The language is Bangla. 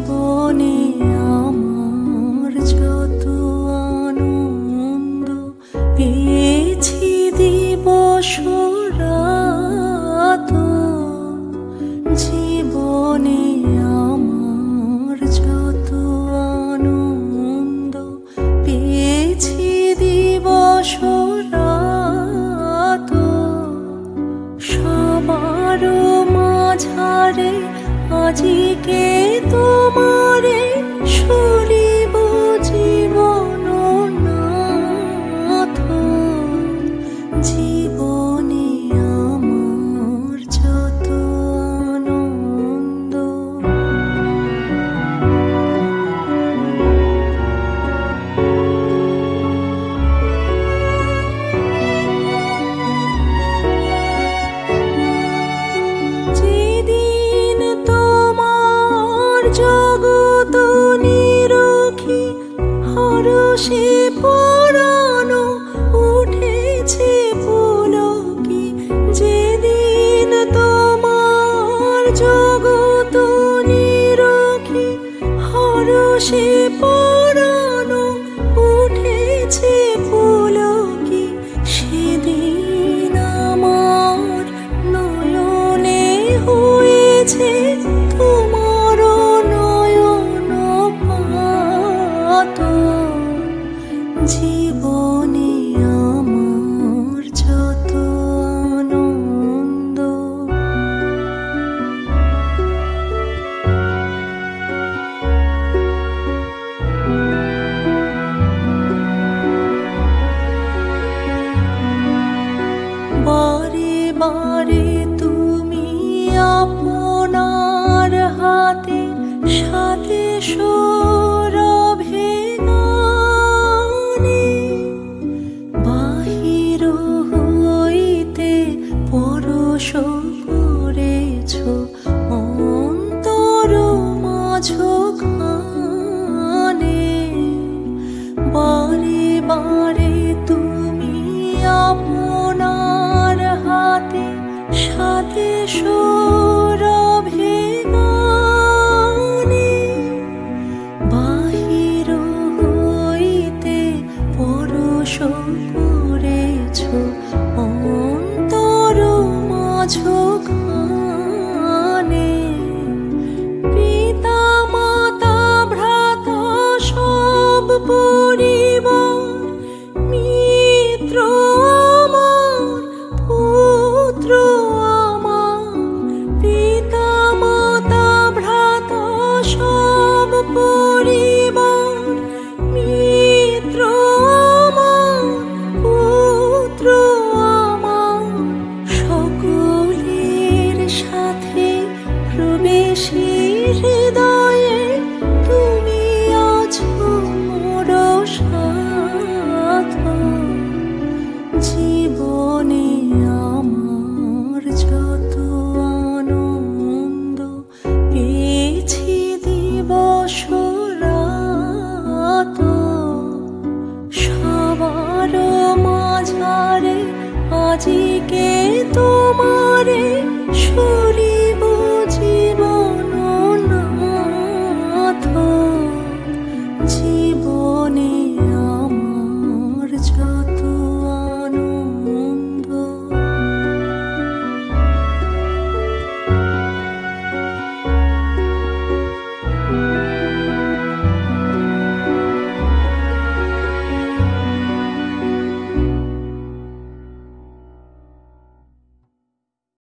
জীবনে আমার যত আনন্দ পেয়েছি দিবস রাত, জীবনে আমার যত আনন্দ পেয়েছি দিবস রাত, সবার মাঝারে আজিকে তোমারে সুরিব জীবন নাথ, জীবনে আমার যত আনন্দ। যেদিন তোমার জগত নিরখি হরষে পরানো উঠেছে পুলকি, যেদিন তোমার জগত নিরখি হরষে পরানো উঠেছে পুলকি, সেদিন আমার নয়নে হয়েছে তোমার নয়ন পাত, জীবনে আমার যত আনন্দ। বারে বারে তুমি আপনার হাতে সাথে সৌরভে গানে, বাহির হইতে পরশ করেছ অন্তর মাঝখানে, বারে বারে তুমি আপনার হাতে সাথে সৌরভে গানে, বাহির হইতে পরশ করেছ অন্তর মাঝখানে, পিতা মাতা ভ্রাতা সব পরিবার মিত্র আমার পুত্র আমার, পিতা মাতা ভ্রাতা সব পরিবার মিত্র আমার পুত্র আমার, সকলের সাথে প্রবেশী হৃদয়